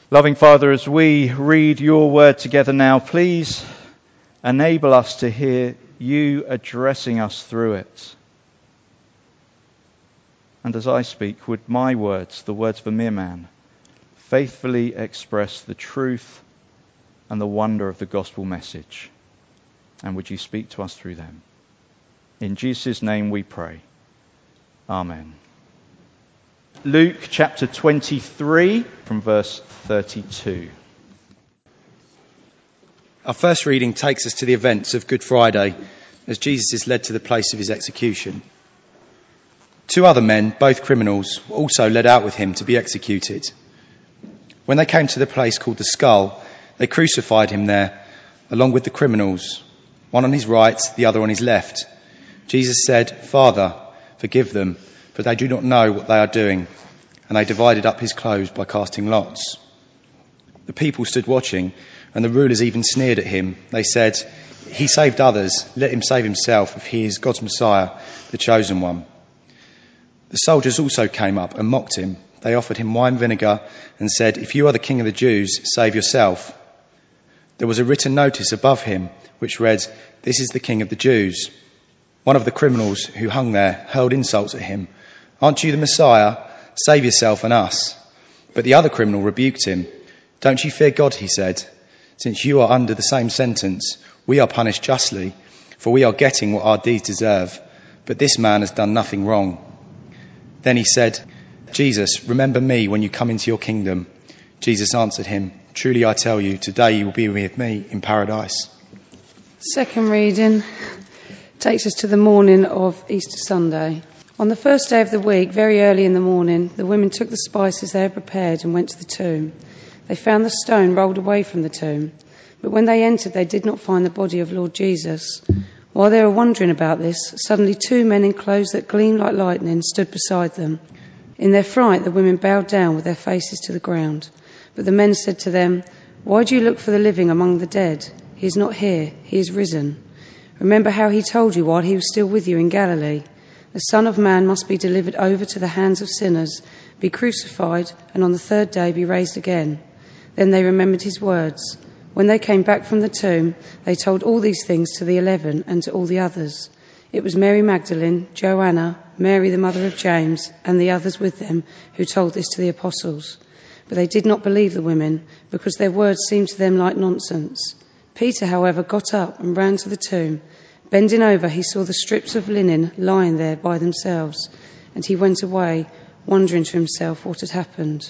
Loving Father, as we read your word together now, please enable us to hear you addressing us through it. And as I speak, would my words, the words of a mere man, faithfully express the truth and the wonder of the gospel message? And would you speak to us through them? In Jesus' name we pray. Amen. Luke chapter 23 from verse 32. Our first reading takes us to the events of Good Friday as Jesus is led to the place of his execution. Two other men, both criminals, were also led out with him to be executed. When they came to the place called the Skull, they crucified him there, along with the criminals, one on his right, the other on his left. Jesus said, "Father, forgive them, for they do not know what they are doing." And they divided up his clothes by casting lots. The people stood watching, and the rulers even sneered at him. They said, "He saved others, let him save himself if he is God's Messiah, the chosen one." The soldiers also came up and mocked him. They offered him wine vinegar and said, "If you are the king of the Jews, save yourself." There was a written notice above him which read, "This is the King of the Jews." One of the criminals who hung there hurled insults at him. "Aren't you the Messiah? Save yourself and us." But the other criminal rebuked him. "Don't you fear God," he said. "Since you are under the same sentence, we are punished justly, for we are getting what our deeds deserve. But this man has done nothing wrong." Then he said, "Jesus, remember me when you come into your kingdom." Jesus answered him, "Truly I tell you, today you will be with me in paradise." Second reading takes us to the morning of Easter Sunday. On the first day of the week, very early in the morning, the women took the spices they had prepared and went to the tomb. They found the stone rolled away from the tomb. But when they entered, they did not find the body of Lord Jesus. While they were wondering about this, suddenly two men in clothes that gleamed like lightning stood beside them. In their fright, the women bowed down with their faces to the ground. But the men said to them, "Why do you look for the living among the dead? He is not here, he is risen. Remember how he told you while he was still with you in Galilee. The Son of Man must be delivered over to the hands of sinners, be crucified, and on the third day be raised again." Then they remembered his words. When they came back from the tomb, they told all these things to the 11 and to all the others. It was Mary Magdalene, Joanna, Mary the mother of James, and the others with them who told this to the apostles. But they did not believe the women, because their words seemed to them like nonsense. Peter, however, got up and ran to the tomb. Bending over, he saw the strips of linen lying there by themselves, and he went away, wondering to himself what had happened.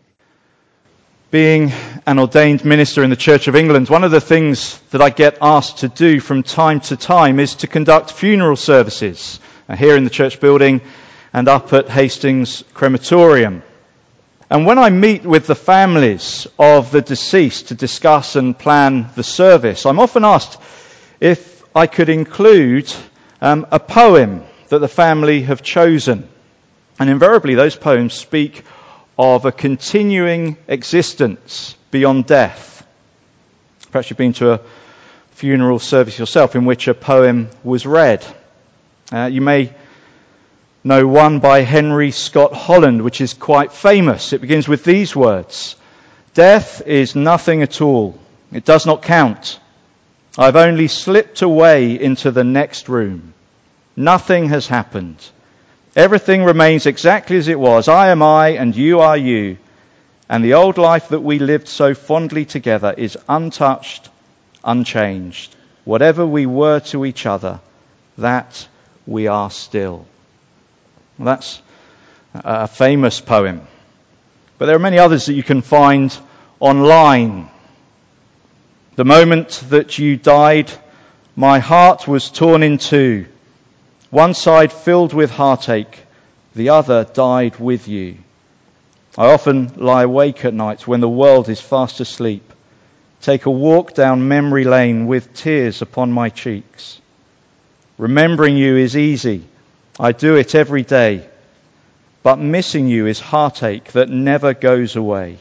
Being an ordained minister in the Church of England, one of the things that I get asked to do from time to time is to conduct funeral services here in the church building and up at Hastings Crematorium. And when I meet with the families of the deceased to discuss and plan the service, I'm often asked if I could include a poem that the family have chosen. And invariably those poems speak of a continuing existence beyond death. Perhaps you've been to a funeral service yourself in which a poem was read. You may know one by Henry Scott Holland, which is quite famous. It begins with these words: "Death is nothing at all. It does not count. I've only slipped away into the next room. Nothing has happened. Everything remains exactly as it was. I am I and you are you. And the old life that we lived so fondly together is untouched, unchanged. Whatever we were to each other, that we are still." Well, that's a famous poem. But there are many others that you can find online. "The moment that you died, my heart was torn in two. One side filled with heartache, the other died with you. I often lie awake at night when the world is fast asleep, take a walk down memory lane with tears upon my cheeks. Remembering you is easy, I do it every day, but missing you is heartache that never goes away.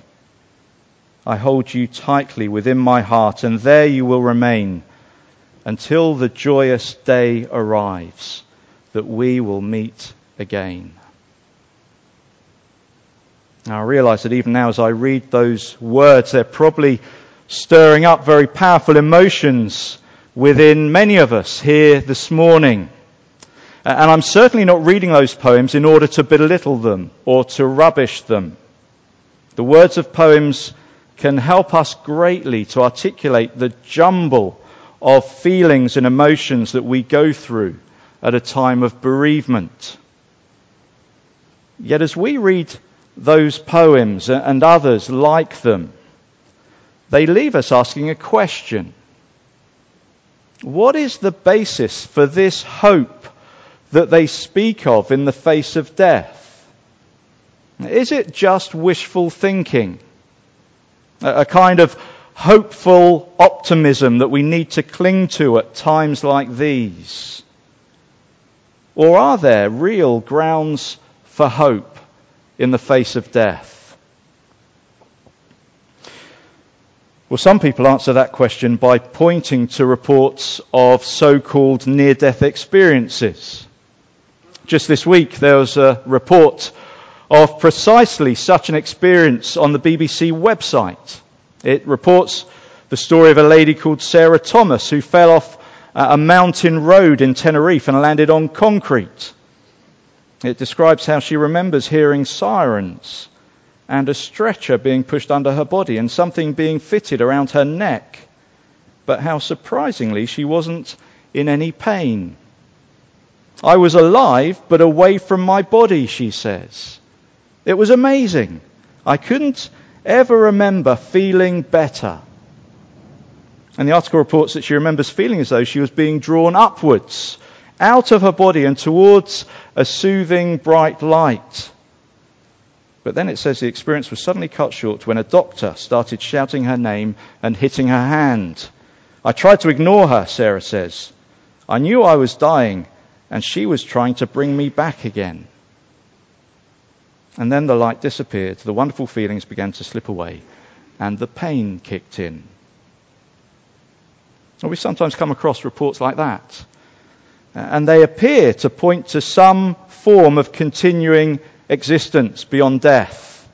I hold you tightly within my heart, and there you will remain until the joyous day arrives that we will meet again." Now, I realise that even now as I read those words, they're probably stirring up very powerful emotions within many of us here this morning. And I'm certainly not reading those poems in order to belittle them or to rubbish them. The words of poems can help us greatly to articulate the jumble of feelings and emotions that we go through at a time of bereavement. Yet as we read those poems and others like them, they leave us asking a question. What is the basis for this hope that they speak of in the face of death? Is it just wishful thinking? A kind of hopeful optimism that we need to cling to at times like these? Or are there real grounds for hope in the face of death? Well, some people answer that question by pointing to reports of so-called near-death experiences. Just this week, there was a report of precisely such an experience on the BBC website. It reports the story of a lady called Sarah Thomas who fell off a mountain road in Tenerife and landed on concrete. It describes how she remembers hearing sirens and a stretcher being pushed under her body and something being fitted around her neck, but how surprisingly she wasn't in any pain. I was alive but away from my body, she says. It was amazing. I couldn't ever remember feeling better. And the article reports that she remembers feeling as though she was being drawn upwards, out of her body and towards a soothing bright light. But then it says the experience was suddenly cut short when a doctor started shouting her name and hitting her hand. I tried to ignore her, Sarah says. I knew I was dying and she was trying to bring me back again. And then the light disappeared, the wonderful feelings began to slip away, and the pain kicked in. Well, we sometimes come across reports like that, and they appear to point to some form of continuing existence beyond death.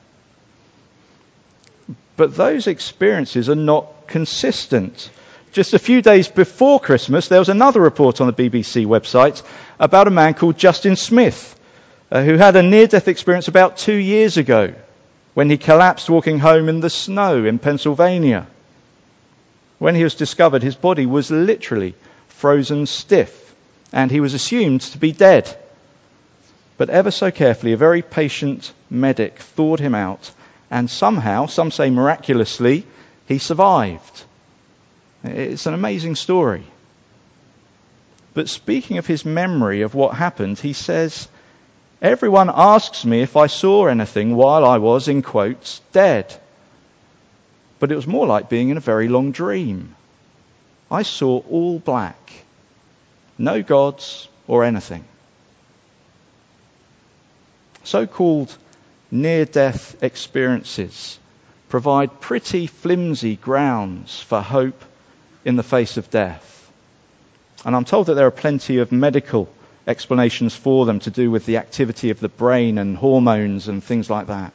But those experiences are not consistent. Just a few days before Christmas, there was another report on the BBC website about a man called Justin Smith, who had a near-death experience about 2 years ago when he collapsed walking home in the snow in Pennsylvania. When he was discovered, his body was literally frozen stiff, and he was assumed to be dead. But ever so carefully, a very patient medic thawed him out, and somehow, some say miraculously, he survived. It's an amazing story. But speaking of his memory of what happened, he says, everyone asks me if I saw anything while I was, in quotes, dead. But it was more like being in a very long dream. I saw all black. No gods or anything. So-called near-death experiences provide pretty flimsy grounds for hope in the face of death. And I'm told that there are plenty of medical explanations for them to do with the activity of the brain and hormones and things like that.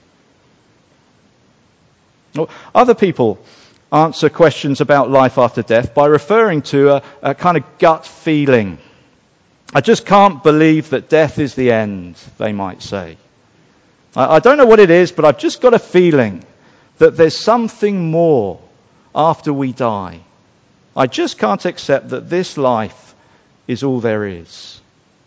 Well, other people answer questions about life after death by referring to a kind of gut feeling. I just can't believe that death is the end, they might say. I don't know what it is, but I've just got a feeling that there's something more after we die. I just can't accept that this life is all there is.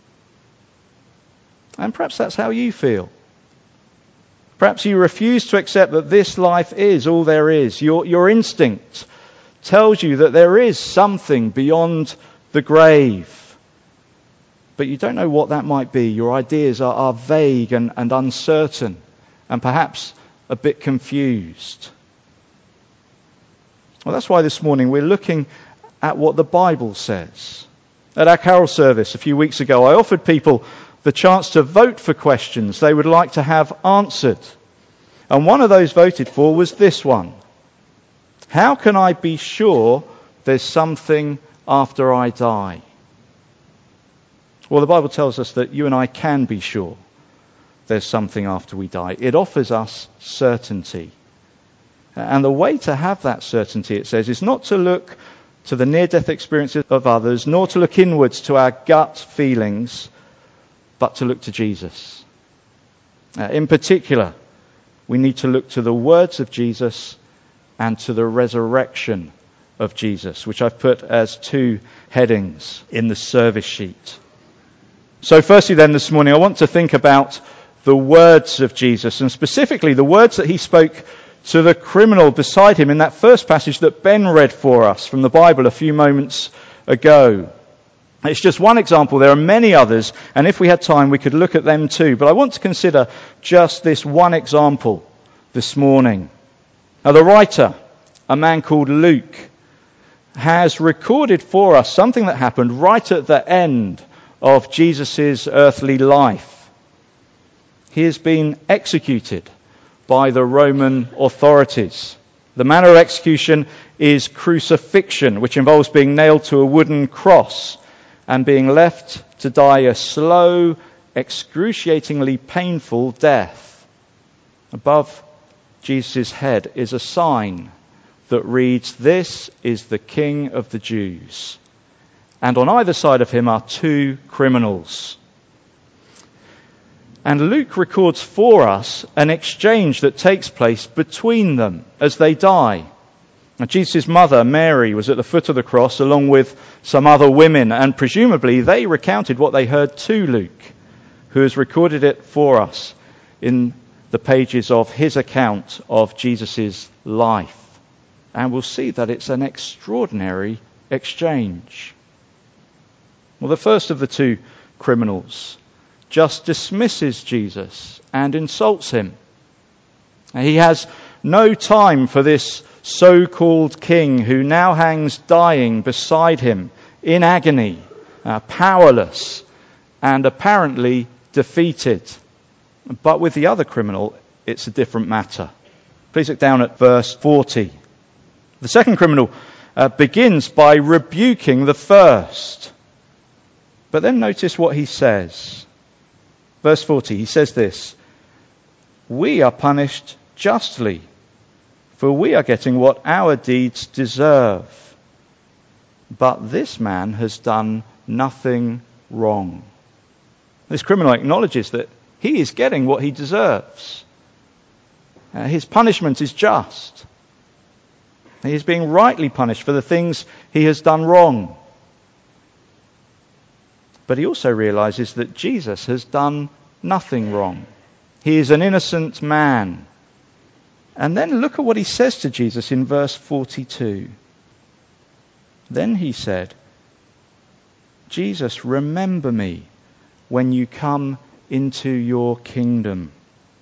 And perhaps that's how you feel. Perhaps you refuse to accept that this life is all there is. Your instinct tells you that there is something beyond the grave. But you don't know what that might be. Your ideas are vague and uncertain and perhaps a bit confused. Well, that's why this morning we're looking at what the Bible says. At our carol service a few weeks ago, I offered people the chance to vote for questions they would like to have answered. And one of those voted for was this one. How can I be sure there's something after I die? Well, the Bible tells us that you and I can be sure there's something after we die. It offers us certainty. And the way to have that certainty, it says, is not to look to the near-death experiences of others, nor to look inwards to our gut feelings, but to look to Jesus. In particular, we need to look to the words of Jesus and to the resurrection of Jesus, which I've put as 2 headings in the service sheet. So firstly then this morning, I want to think about the words of Jesus, and specifically the words that he spoke to the criminal beside him in that first passage that Ben read for us from the Bible a few moments ago. It's just one example. There are many others, and if we had time, we could look at them too. But I want to consider just this one example this morning. Now, the writer, a man called Luke, has recorded for us something that happened right at the end of Jesus' earthly life. He has been executed by the Roman authorities. The manner of execution is crucifixion, which involves being nailed to a wooden cross and being left to die a slow, excruciatingly painful death. Above Jesus' head is a sign that reads, "This is the King of the Jews." And on either side of him are 2 criminals. And Luke records for us an exchange that takes place between them as they die. Now, Jesus' mother, Mary, was at the foot of the cross along with some other women, and presumably they recounted what they heard to Luke, who has recorded it for us in the pages of his account of Jesus' life. And we'll see that it's an extraordinary exchange. Well, the first of the 2 criminals just dismisses Jesus and insults him. He has no time for this so-called king who now hangs dying beside him in agony, powerless and apparently defeated. But with the other criminal, it's a different matter. Please look down at verse 40. The second criminal begins by rebuking the first. But then notice what he says. Verse 40, he says this, "We are punished justly, for we are getting what our deeds deserve. But this man has done nothing wrong." This criminal acknowledges that he is getting what he deserves. His punishment is just. He is being rightly punished for the things he has done wrong. But he also realizes that Jesus has done nothing wrong. He is an innocent man. And then look at what he says to Jesus in verse 42. Then he said, "Jesus, remember me when you come into your kingdom."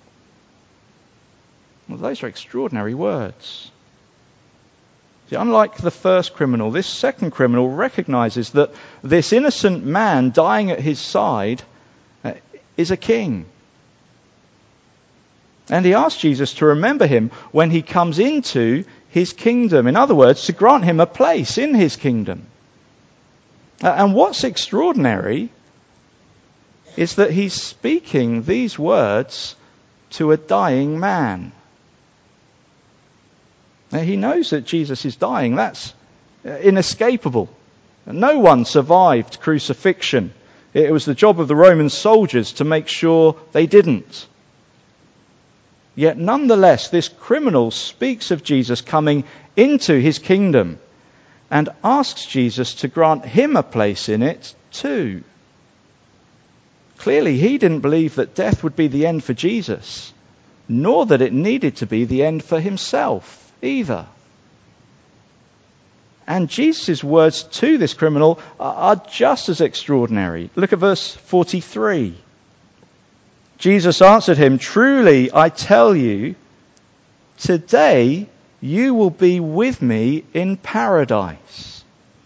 Well, those are extraordinary words. See, unlike the first criminal, this second criminal recognizes that this innocent man dying at his side is a king. And he asks Jesus to remember him when he comes into his kingdom. In other words, to grant him a place in his kingdom. And what's extraordinary is that he's speaking these words to a dying man. Now, he knows that Jesus is dying. That's inescapable. No one survived crucifixion. It was the job of the Roman soldiers to make sure they didn't. Yet nonetheless, this criminal speaks of Jesus coming into his kingdom and asks Jesus to grant him a place in it too. Clearly, he didn't believe that death would be the end for Jesus, nor that it needed to be the end for himself either. And Jesus' words to this criminal are just as extraordinary. Look at verse 43. Jesus answered him, "Truly, I tell you, today you will be with me in paradise."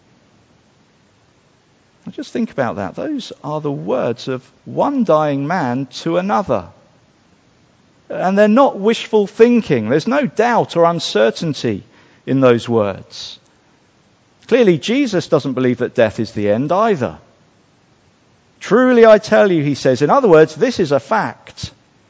Now just think about that. Those are the words of one dying man to another. And they're not wishful thinking. There's no doubt or uncertainty in those words. Clearly, Jesus doesn't believe that death is the end either. "Truly I tell you," he says. In other words, this is a fact.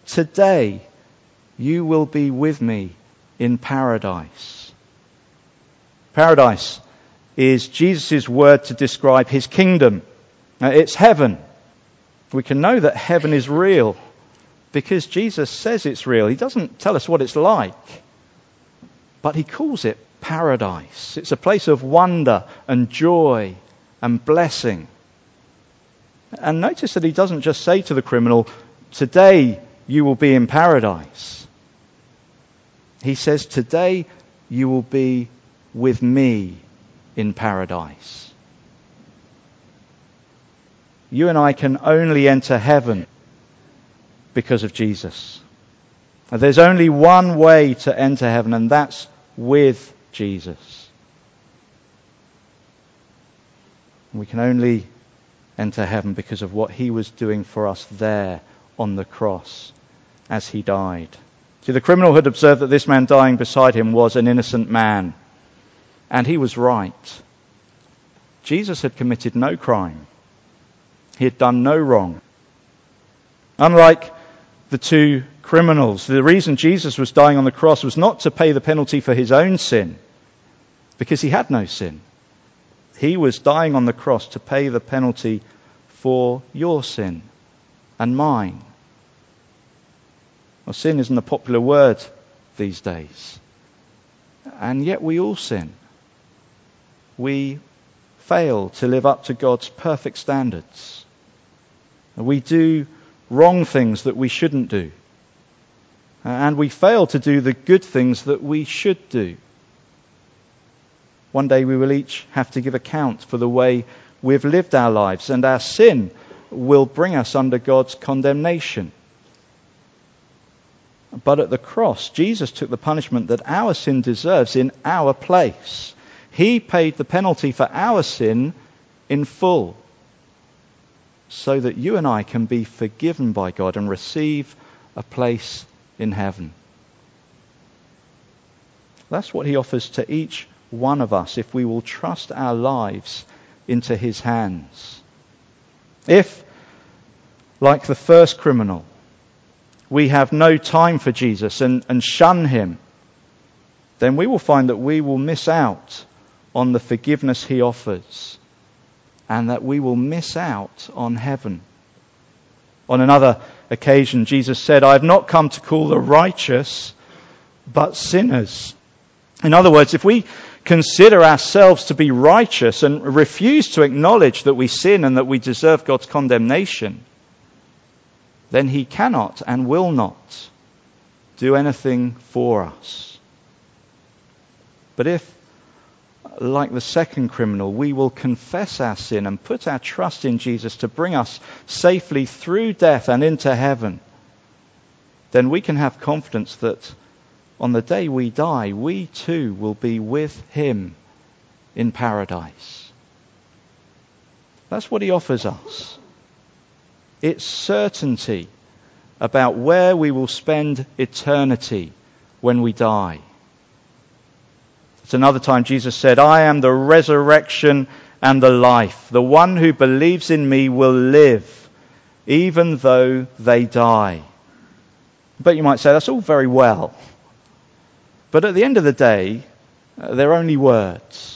today you will be with me in paradise. Paradise is Jesus' word to describe his kingdom. It's heaven. We can know that heaven is real because Jesus says it's real. He doesn't tell us what it's like, but he calls it paradise. It's a place of wonder and joy and blessing. And notice that he doesn't just say to the criminal, today you will be in paradise. He says, today you will be with me in paradise. You and I can only enter heaven because of Jesus. There's only one way to enter heaven, and that's with Jesus. We can only enter heaven because of what he was doing for us there on the cross as he died. See, the criminal had observed that this man dying beside him was an innocent man, and he was right. Jesus had committed no crime. He had done no wrong. Unlike the two criminals, the reason Jesus was dying on the cross was not to pay the penalty for his own sin, because he had no sin. He was dying on the cross to pay the penalty for your sin and mine. Well, sin isn't a popular word these days. And yet we all sin. We fail to live up to God's perfect standards. We do wrong things that we shouldn't do. And we fail to do the good things that we should do. One day we will each have to give account for the way we've lived our lives, and our sin will bring us under God's condemnation. But at the cross, Jesus took the punishment that our sin deserves in our place. He paid the penalty for our sin in full, so that you and I can be forgiven by God and receive a place in heaven. That's what he offers to each one of us if we will trust our lives into his hands. If, like the first criminal, we have no time for Jesus and shun him, then we will find that we will miss out on the forgiveness he offers, and that we will miss out on heaven. On another occasion, Jesus said, I have not come to call the righteous, but sinners. In other words, if we consider ourselves to be righteous and refuse to acknowledge that we sin and that we deserve God's condemnation, then he cannot and will not do anything for us. But if, like the second criminal, we will confess our sin and put our trust in Jesus to bring us safely through death and into heaven, then we can have confidence that on the day we die, we too will be with him in paradise. That's what he offers us. It's certainty about where we will spend eternity when we die. It's another time Jesus said, I am the resurrection and the life. The one who believes in me will live, even though they die. But you might say, that's all very well. But at the end of the day, they're only words.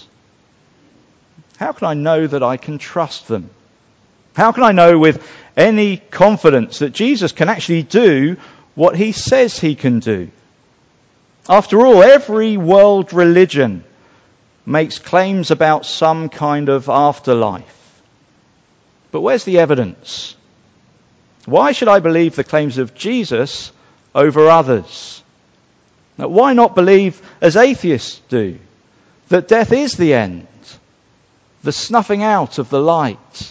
How can I know that I can trust them? How can I know with any confidence that Jesus can actually do what he says he can do? After all, every world religion makes claims about some kind of afterlife. But where's the evidence? Why should I believe the claims of Jesus over others? Now, why not believe, as atheists do, that death is the end, the snuffing out of the light?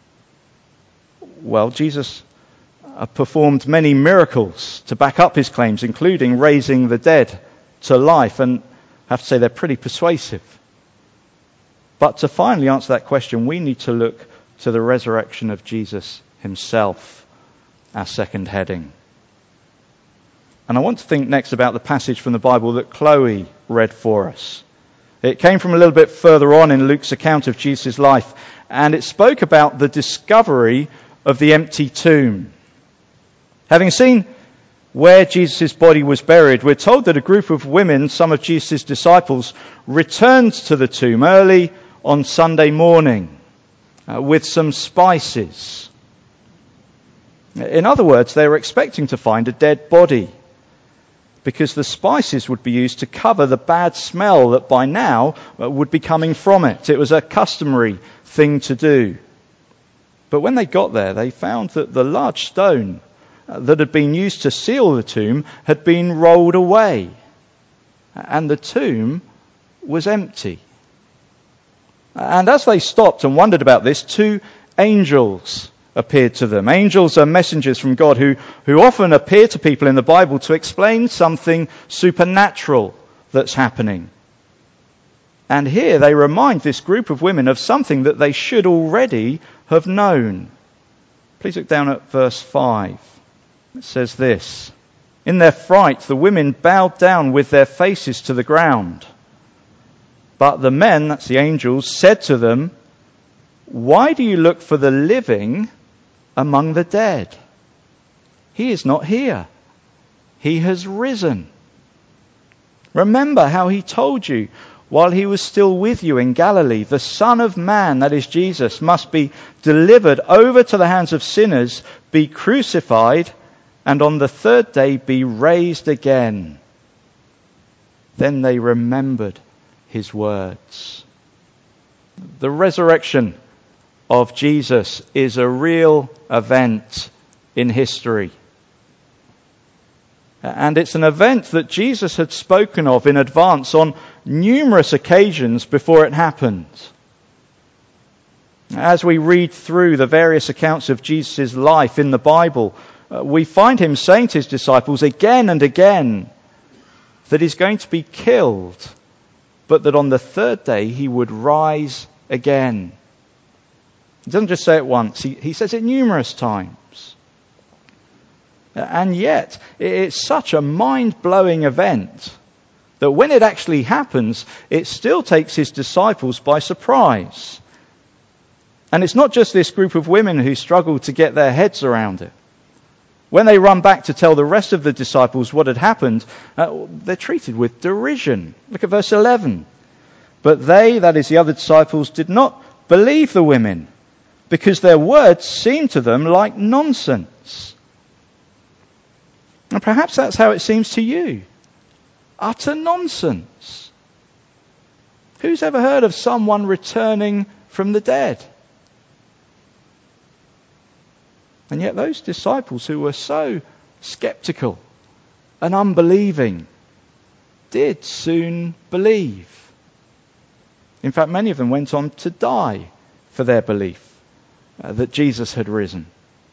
Well, Jesus performed many miracles to back up his claims, including raising the dead to life, and I have to say they're pretty persuasive. But to finally answer that question, we need to look to the resurrection of Jesus himself, our second heading. And I want to think next about the passage from the Bible that Chloe read for us. It came from a little bit further on in Luke's account of Jesus' life, and it spoke about the discovery of the empty tomb. Having seen where Jesus' body was buried, we're told that a group of women, some of Jesus' disciples, returned to the tomb early on Sunday morning with some spices. In other words, they were expecting to find a dead body, because the spices would be used to cover the bad smell that by now would be coming from it. It was a customary thing to do. But when they got there, they found that the large stone that had been used to seal the tomb had been rolled away, and the tomb was empty. And as they stopped and wondered about this, two angels appeared to them. Angels are messengers from God who often appear to people in the Bible to explain something supernatural that's happening. And here they remind this group of women of something that they should already have known. Please look down at verse 5. It says this: "In their fright, the women bowed down with their faces to the ground. But the men," that's the angels, "said to them, 'Why do you look for the living among the dead? He is not here. He has risen. Remember how he told you while he was still with you in Galilee, the Son of Man,' that is Jesus, "must be delivered over to the hands of sinners, be crucified, and on the third day be raised again." Then they remembered his words. The resurrection of Jesus is a real event in history. And it's an event that Jesus had spoken of in advance on numerous occasions before it happened. As we read through the various accounts of Jesus' life in the Bible, we find him saying to his disciples again and again that he's going to be killed, but that on the third day he would rise again. He doesn't just say it once, he says it numerous times. And yet, it's such a mind-blowing event that when it actually happens, it still takes his disciples by surprise. And it's not just this group of women who struggle to get their heads around it. When they run back to tell the rest of the disciples what had happened, they're treated with derision. Look at verse 11. "But they," that is the other disciples, "did not believe the women, because their words seemed to them like nonsense." And perhaps that's how it seems to you. Utter nonsense. Who's ever heard of someone returning from the dead? And yet those disciples who were so skeptical and unbelieving did soon believe. In fact, many of them went on to die for their belief that Jesus had risen.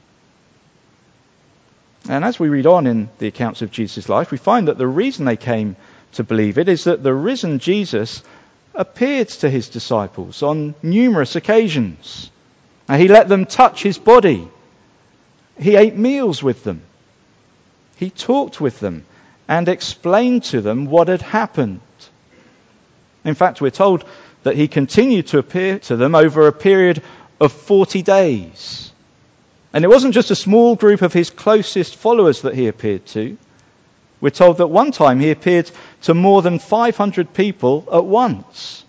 And as we read on in the accounts of Jesus' life, we find that the reason they came to believe it is that the risen Jesus appeared to his disciples on numerous occasions. He let them touch his body. He ate meals with them. He talked with them and explained to them what had happened. In fact, we're told that he continued to appear to them over a period of 40 days. And it wasn't just a small group of his closest followers that he appeared to. We're told that one time he appeared to more than 500 people at once.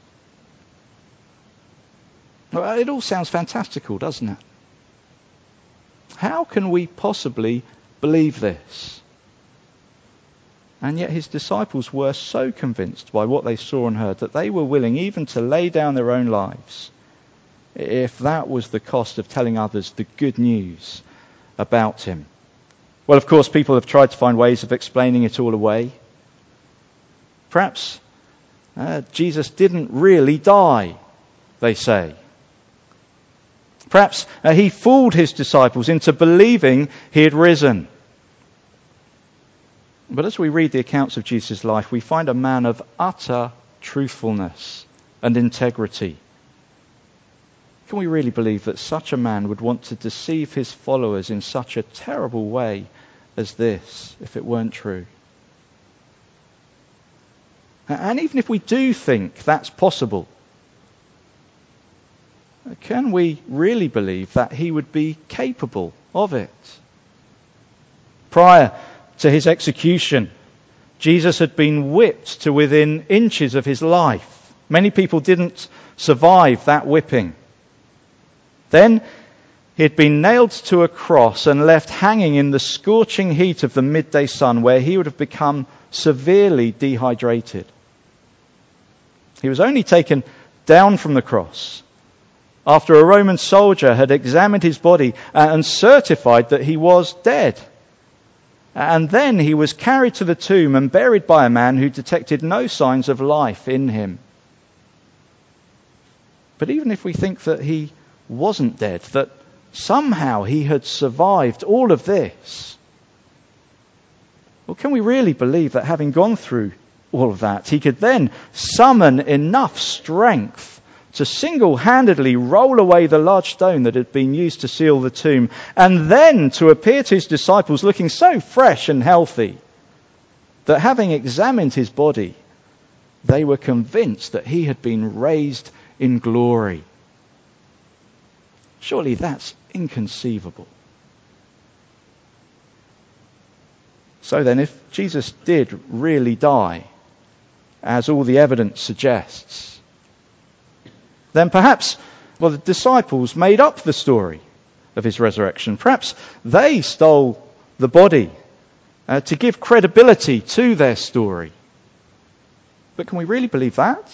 Well, it all sounds fantastical, doesn't it? How can we possibly believe this? And yet his disciples were so convinced by what they saw and heard that they were willing even to lay down their own lives if that was the cost of telling others the good news about him. Well, of course, people have tried to find ways of explaining it all away. Perhaps Jesus didn't really die, they say. Perhaps he fooled his disciples into believing he had risen. But as we read the accounts of Jesus' life, we find a man of utter truthfulness and integrity. Can we really believe that such a man would want to deceive his followers in such a terrible way as this, if it weren't true? And even if we do think that's possible, can we really believe that he would be capable of it? Prior to his execution, Jesus had been whipped to within inches of his life. Many people didn't survive that whipping. Then he had been nailed to a cross and left hanging in the scorching heat of the midday sun, where he would have become severely dehydrated. He was only taken down from the cross after a Roman soldier had examined his body and certified that he was dead. And then he was carried to the tomb and buried by a man who detected no signs of life in him. But even if we think that he wasn't dead, that somehow he had survived all of this, well, can we really believe that having gone through all of that, he could then summon enough strength to single-handedly roll away the large stone that had been used to seal the tomb, and then to appear to his disciples looking so fresh and healthy that, having examined his body, they were convinced that he had been raised in glory? Surely that's inconceivable. So then, if Jesus did really die, as all the evidence suggests, then perhaps, the disciples made up the story of his resurrection. Perhaps they stole the body to give credibility to their story. But can we really believe that?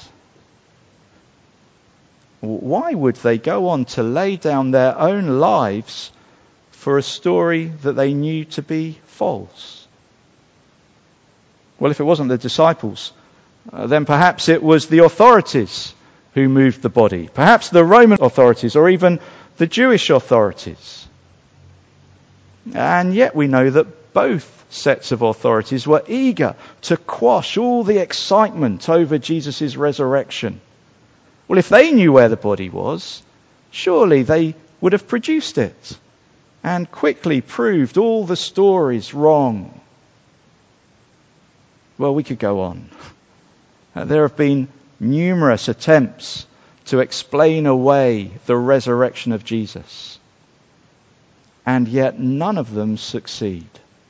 Why would they go on to lay down their own lives for a story that they knew to be false? Well, if it wasn't the disciples, then perhaps it was the authorities who moved the body. Perhaps the Roman authorities, or even the Jewish authorities. And yet we know that both sets of authorities were eager to quash all the excitement over Jesus' resurrection. Well, if they knew where the body was, surely they would have produced it and quickly proved all the stories wrong. Well, we could go on. There have been numerous attempts to explain away the resurrection of Jesus, and yet none of them succeed.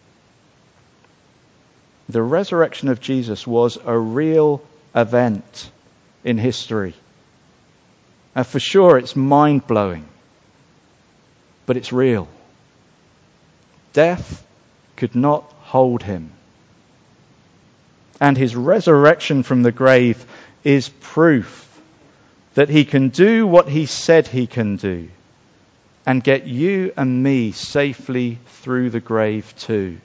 The resurrection of Jesus was a real event in history. And for sure, it's mind-blowing, but it's real. Death could not hold him. And his resurrection from the grave is proof that he can do what he said he can do and get you and me safely through the grave too.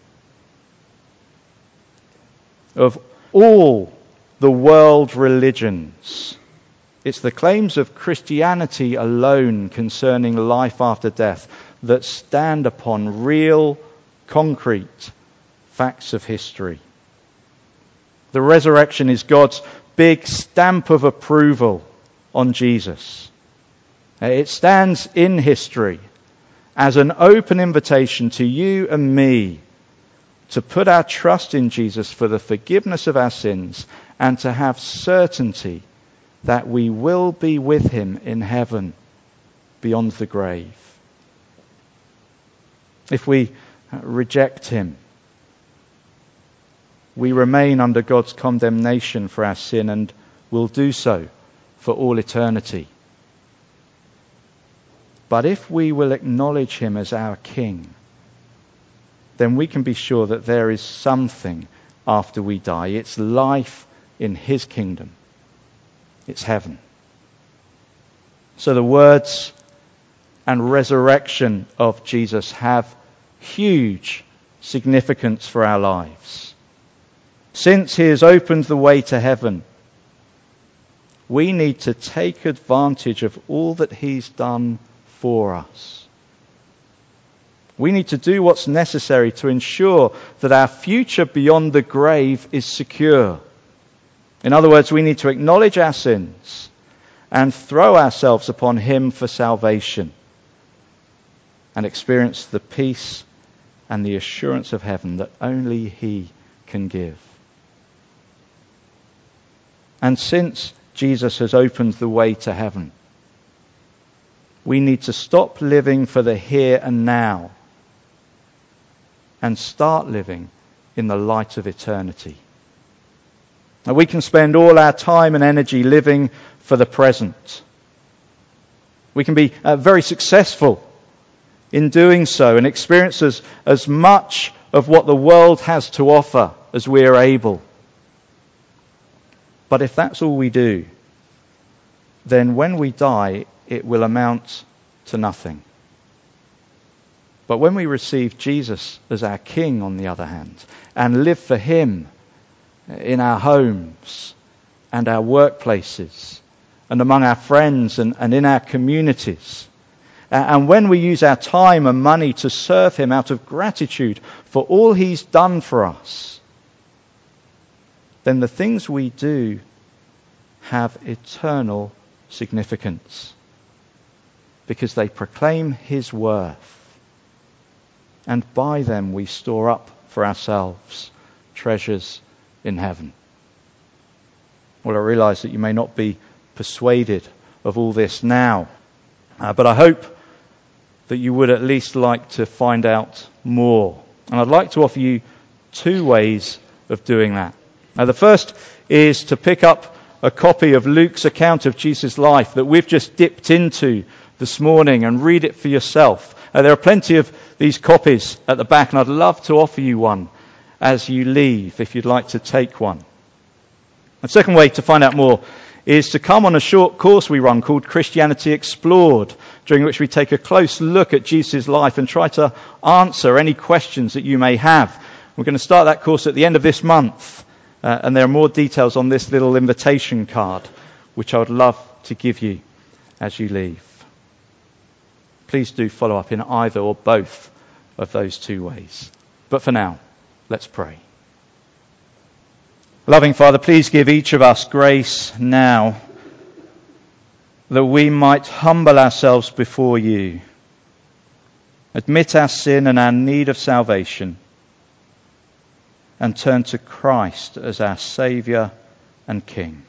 Of all the world religions, it's the claims of Christianity alone concerning life after death that stand upon real, concrete facts of history. The resurrection is God's big stamp of approval on Jesus. It stands in history as an open invitation to you and me to put our trust in Jesus for the forgiveness of our sins and to have certainty that we will be with him in heaven beyond the grave. If we reject him, we remain under God's condemnation for our sin and will do so for all eternity. But if we will acknowledge him as our King, then we can be sure that there is something after we die. It's life in his kingdom. It's heaven. So the words and resurrection of Jesus have huge significance for our lives. Since he has opened the way to heaven, we need to take advantage of all that he's done for us. We need to do what's necessary to ensure that our future beyond the grave is secure. In other words, we need to acknowledge our sins and throw ourselves upon him for salvation and experience the peace and the assurance of heaven that only he can give. And since Jesus has opened the way to heaven, we need to stop living for the here and now and start living in the light of eternity. Now, we can spend all our time and energy living for the present. We can be very successful in doing so and experience as much of what the world has to offer as we are able. But if that's all we do, then when we die, it will amount to nothing. But when we receive Jesus as our King, on the other hand, and live for him in our homes and our workplaces and among our friends and in our communities, and when we use our time and money to serve him out of gratitude for all he's done for us, then the things we do have eternal significance because they proclaim his worth, and by them we store up for ourselves treasures in heaven. Well, I realize that you may not be persuaded of all this now, but I hope that you would at least like to find out more. And I'd like to offer you 2 ways of doing that. Now, the first is to pick up a copy of Luke's account of Jesus' life that we've just dipped into this morning and read it for yourself. There are plenty of these copies at the back, and I'd love to offer you one as you leave if you'd like to take one. The second way to find out more is to come on a short course we run called Christianity Explored, during which we take a close look at Jesus' life and try to answer any questions that you may have. We're going to start that course at the end of this month, and there are more details on this little invitation card, which I would love to give you as you leave. Please do follow up in either or both of those 2 ways. But for now, let's pray. Loving Father, please give each of us grace now that we might humble ourselves before you, admit our sin and our need of salvation, and turn to Christ as our Saviour and King.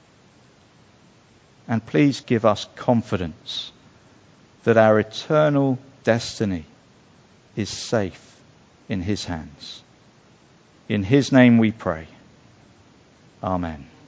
And please give us confidence that our eternal destiny is safe in his hands. In his name we pray. Amen.